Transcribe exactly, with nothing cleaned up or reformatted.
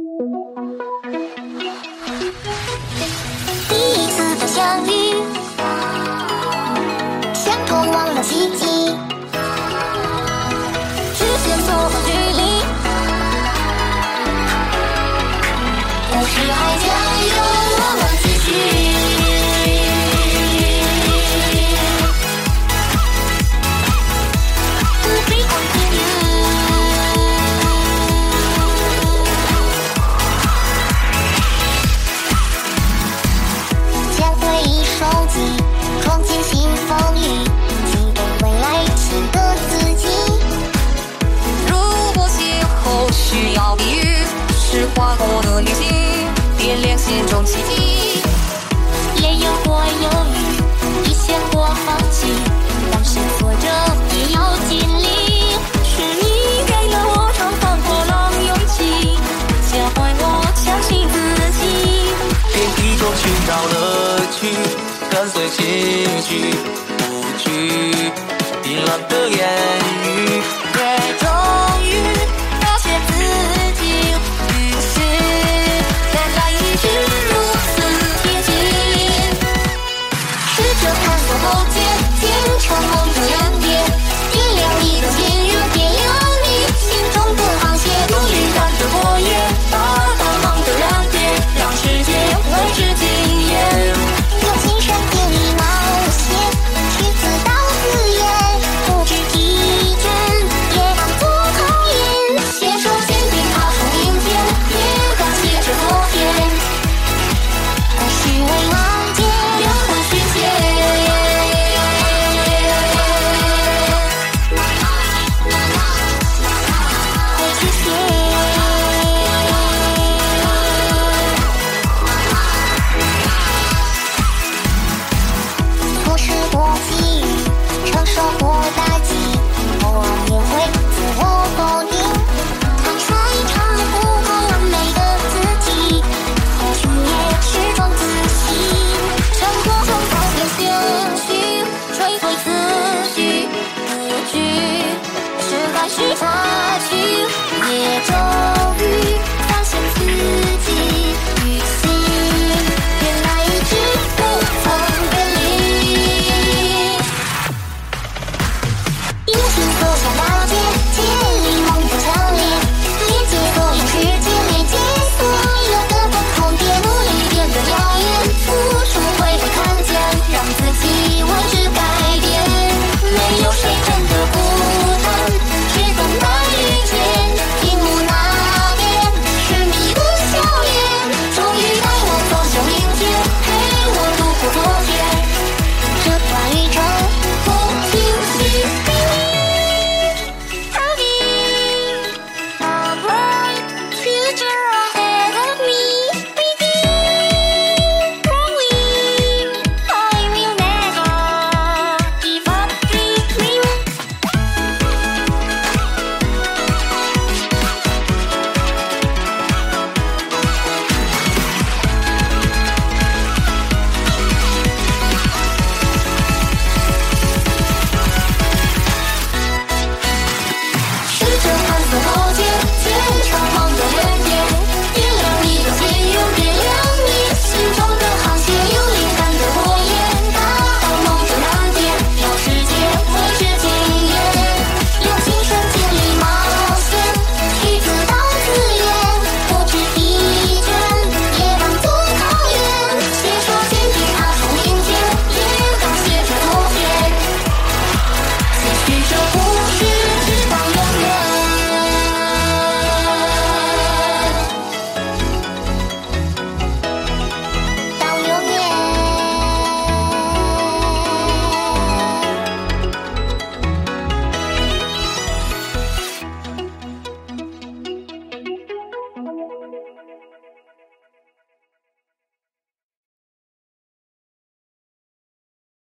第一次的相遇，像通往了奇迹，视线错过距离，故事还将由我们继续。To be continued。将回忆收集，撞见新风雨，寄给未来新的自己。 如果邂逅需要比喻，是划过的旅行，点亮心中希冀。 也有过犹豫，也想过放弃，但是挫折也要经历。是你给了我乘风破浪勇气，教会我相信自己。 天地中寻找乐趣，跟随情绪，不惧冰冷的言